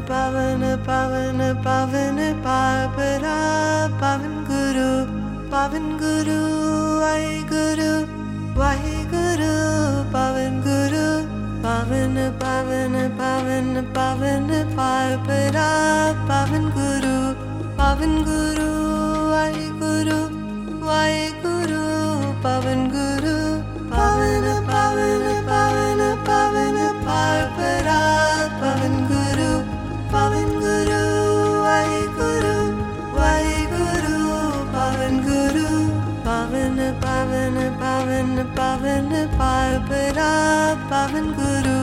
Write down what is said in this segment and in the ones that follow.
पावन पावन पावन पापरा पावन गुरु वाहिगुरु वाहिगुरु पावन गुरु पावन पावन पावन पावन पापरा पावन गुरु वाहिगुरु वाहिगुरु पावन गुरु पावन पावन पावन पावन पापरा पावन गुरु वाहिगुरु वाहिगुरु पावन गुरु पावन पावन पावन पावन पापरा पावन गुरु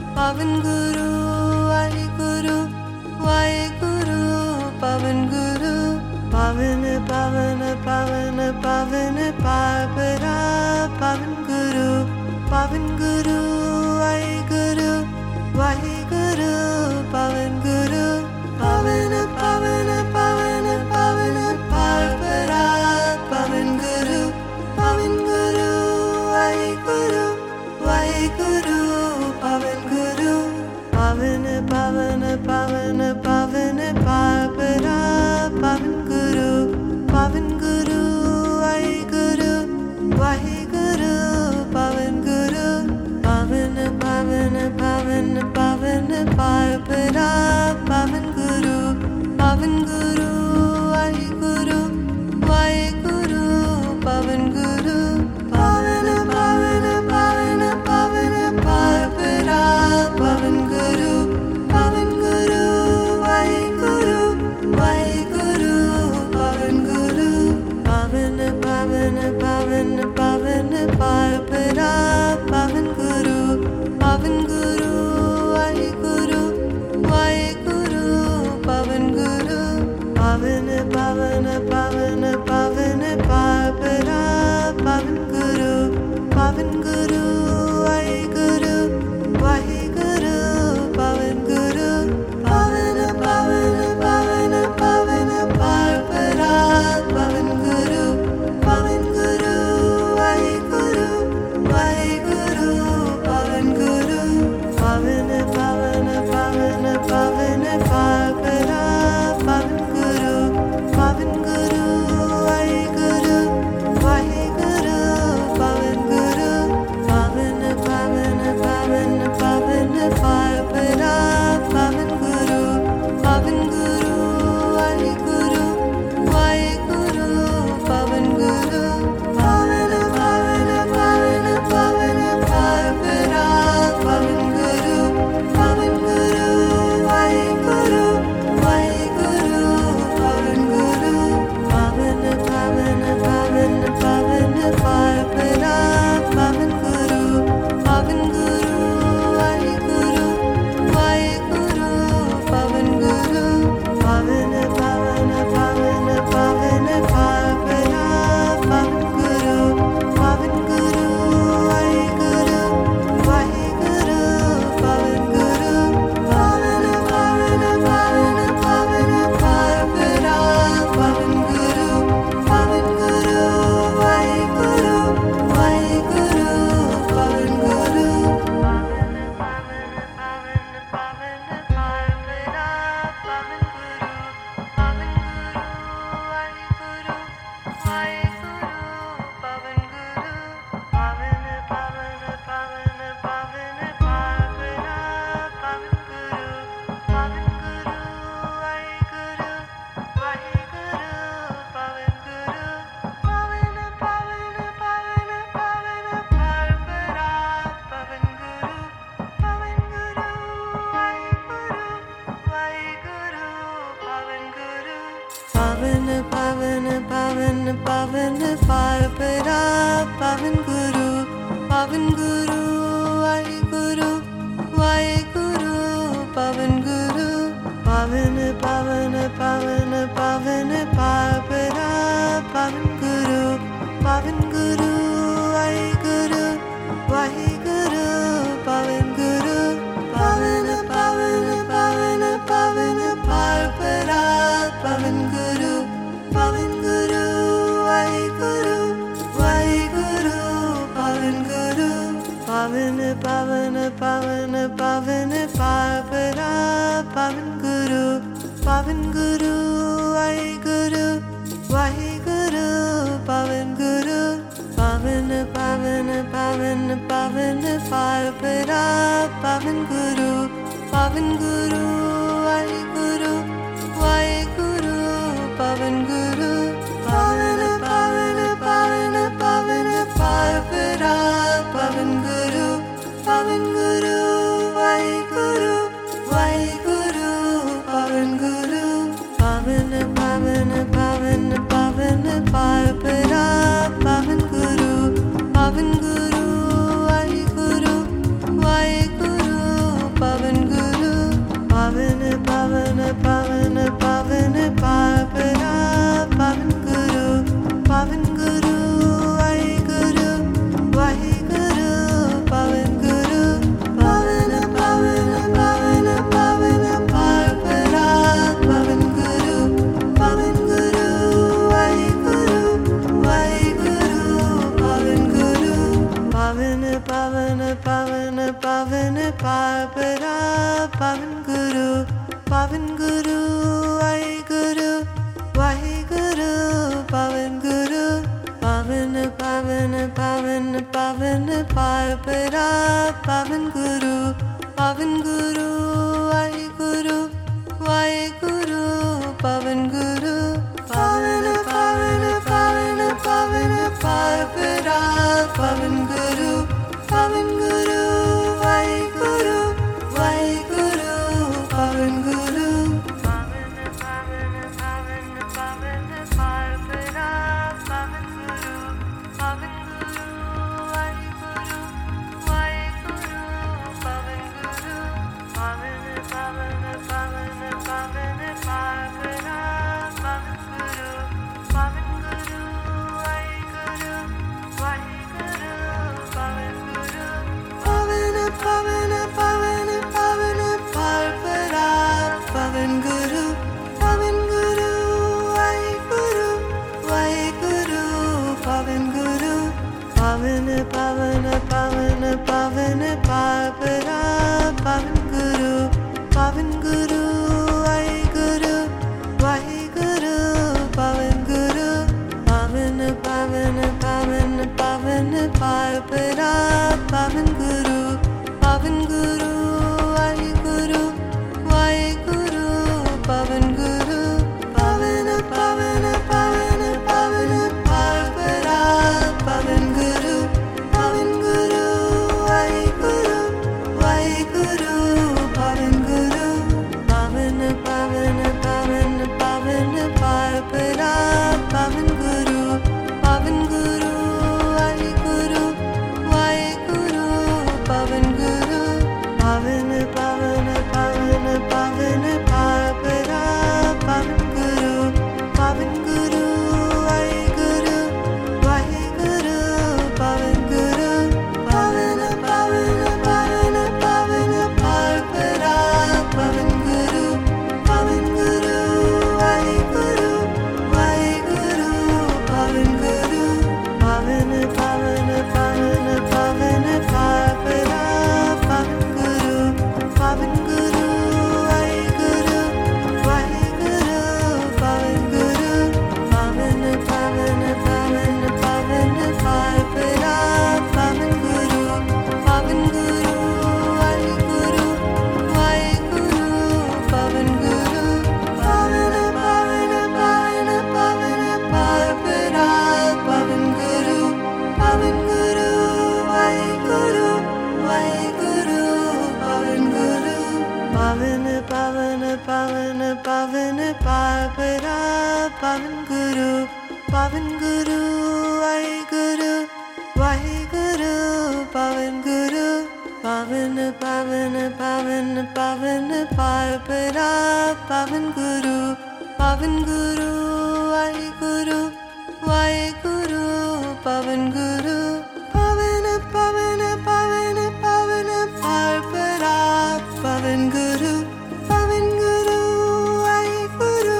वाहिगुरु वाहिगुरु पावन गुरु पावन पावन पावन पावन पापरा पावन गुरु वाहिगुरु वाहिगुरु पावन गुरु पावन पावन पावन पावन पापरा पावन गुरु वाहिगुरु वाहिगुरु पावन गुरु पावन पावन पावन पावन पापरा पावन गुरु वाहिगुरु वाहिगुरु पावन गुरु पावन पावन पावन पावन पापरा पावन गुरु वाहिगुरु वाहिगुरु पावन गुरु पावन पावन पावन पावन पापरा पावन गुरु वाहिगुरु वाहिगुरु पावन गुरु पावन पावन पावन पावन पापरा पावन गुरु वाहिगुरु वाहिगुरु पावन गुरु पावन पावन पावन पावन पापरा पावन गुरु वाहिगुरु वाहिगुरु पावन गुरु पावन पावन पावन पावन पापरा पावन गुरु वाहिगुरु वाहिगुरु पावन गुरु पावन पावन पावन पावन पापरा पावन गुरु वाहिगुरु वाहिगुरु पावन गुरु पावन पावन पावन पावन पापरा पावन गुरु वाहिगुरु वाहिगुरु पावन गुरु पावन पावन पावन पावन पापरा पावन गुरु वाहिगुरु वाहिगुरु पावन गुरु पावन पावन पावन पावन पापरा पावन गुरु वाहिगुरु वाहिगुरु पावन गुरु पावन पावन पावन पावन पापरा पावन गुरु वाहिगुरु वाहिगुरु पावन गुरु पावन पावन पावन पावन पापरा पावन गुरु वाहिगुरु वाहिगुरु पावन गुरु पावन पावन पावन पावन पापरा पावन गुरु वाहिगुरु वाहिगुरु पावन गुरु पावन पावन पावन पावन पापरा पावन गुरु वाहिगुरु वाहिगुरु पावन गुरु पावन पावन पावन पावन पापरा पावन गुरु वाहिगुरु पावन गुरु पावन पावन पावन पावन पापरा पावन गुरु वाहिगुरु वाहिगुरु पावन गुरु पावन पावन पावन पावन पापरा पावन गुरु वाहिगुरु वाहिगुरु पावन गुरु पावन पावन पावन पावन पापरा पावन गुरु वाहिगुरु वाहिगुरु पावन गुरु Pavan Guru, Waheguru, Waheguru, Pavan Guru, Pavan Pavan Pavan Pavan Parpara, Pavan Guru, Pavan Guru, Waheguru, Waheguru, Pavan Guru, Pavan Pavan Pavan Pavan Parpara, Pavan Guru, Pavan Guru, Waheguru, Waheguru, Pavan Guru, Pavan Pavan Pavan Pavan Parpara, Pavan Guru, Pavan Guru, Waheguru, Waheguru, Pavan Guru, Pavan Pavan Pavan Pavan Parpara, Pavan Guru, Pavan Guru, Waheguru, Waheguru, Pavan Guru, Pavan Pavan Pavan Pavan Parpara, Pavan Guru, Pavan Guru, Waheguru, Waheguru, Pavan Guru, Pavan Pavan Pavan Pavan Parpara, Pavan Guru, Pavan Guru, Waheguru, Waheguru, Pavan Guru, Pavan Pavan Pavan Pavan Parpara, Pavan Guru, Pavan Guru, Waheguru, Waheguru, Pavan Guru, Pavan Pavan Pavan Pavan Parpara, Pavan Guru, Pavan Guru, Waheguru, Waheguru, Pavan Guru, Pavan Pavan Pavan Pavan Parpara, Pavan Guru, Pavan Guru, Waheguru, Waheguru, Pavan Guru, Pavan Pavan Pavan Pavan Parpara, Pavan Guru, Pavan Guru, Waheguru, Waheguru, Pavan Guru, Pavan Pavan Pavan Pavan Parpara, Pavan Guru, Pavan Guru, Waheguru, Waheguru, Pavan Guru, Pavan Pavan Pavan Pavan Parpara, Pavan Guru, Pavan Guru, Waheguru, Waheguru, Pavan Guru, Pavan Pavan Pavan Pavan Parpara, Pavan Guru, Pavan Guru, Waheguru, Waheguru, Pavan Guru, Pavan Pavan Pavan Pavan Parpara, Pavan Guru, Pavan Guru, Waheguru, Waheguru, Pavan Guru, Pavan Pavan Pavan Pavan Parpara, Pavan Guru, Pavan Guru, Waheguru, Waheguru, Pavan Guru, Pavan Pavan Pavan Pavan Parpara, Pavan Guru, Pavan Guru, Waheguru, Waheguru, Pavan Guru, Pavan Pavan Pavan Pavan Parpara, Pavan Guru, Pavan Guru, Waheguru, Waheguru, Pavan Guru, Pavan Pavan Pavan Pavan Parpara, Pavan Guru, Pavan Guru, Waheguru, Waheguru, Pavan Guru, Pavan Pavan Pavan Pavan Parpara, Pavan Guru, Pavan Guru, Waheguru, Waheguru, Pavan Guru, Pavan Pavan Pavan Pavan Parpara, Pavan Guru, Pavan Guru, Waheguru, Waheguru, Pavan Guru, Pavan Pavan Pavan Pavan Parpara, Pavan Guru, Pavan Guru, Waheguru, Waheguru, Pavan Guru, Pavan Pavan Pavan Pavan Parpara, Pavan Guru, Pavan Guru, Waheguru, Waheguru, Pavan Guru, Pavan Pavan Pavan Pavan Parpara, Pavan Guru, Pavan Guru, Waheguru,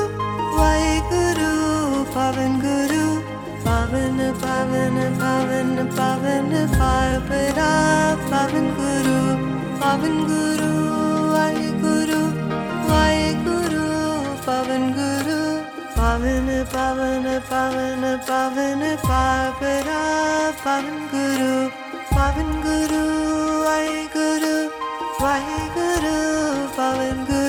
Waheguru, Pavan Guru, Pavan Pavan Pavan Pavan Parpara, Pavan Guru, Pavan Guru, Waheguru, Waheguru, Pavan Pavan Guru, Pavan Pavan Pavan Pavan Parpara, Pavan Guru, Waheguru, Waheguru, Pavan Guru.